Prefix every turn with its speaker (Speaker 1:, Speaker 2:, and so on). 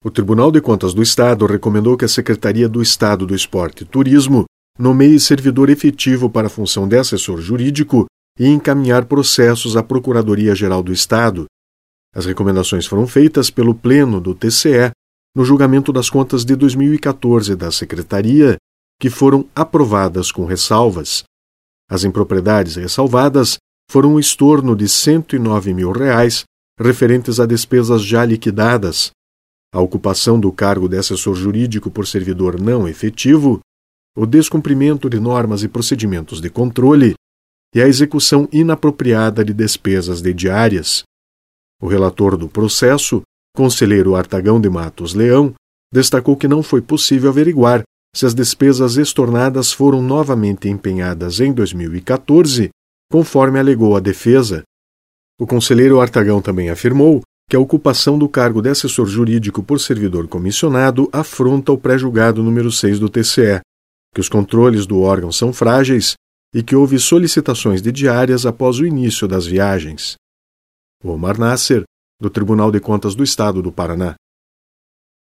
Speaker 1: O Tribunal de Contas do Estado recomendou que a Secretaria do Estado do Esporte e Turismo nomeie servidor efetivo para a função de assessor jurídico e encaminhar processos à Procuradoria-Geral do Estado. As recomendações foram feitas pelo Pleno do TCE no julgamento das contas de 2014 da Secretaria, que foram aprovadas com ressalvas. As impropriedades ressalvadas foram um estorno de R$ 109 mil referentes a despesas já liquidadas, a ocupação do cargo de assessor jurídico por servidor não efetivo, o descumprimento de normas e procedimentos de controle e a execução inapropriada de despesas de diárias. O relator do processo, conselheiro Artagão de Matos Leão, destacou que não foi possível averiguar se as despesas estornadas foram novamente empenhadas em 2014, conforme alegou a defesa. O conselheiro Artagão também afirmou que a ocupação do cargo de assessor jurídico por servidor comissionado afronta o pré-julgado número 6 do TCE, que os controles do órgão são frágeis e que houve solicitações de diárias após o início das viagens. Omar Nasser, do Tribunal de Contas do Estado do Paraná.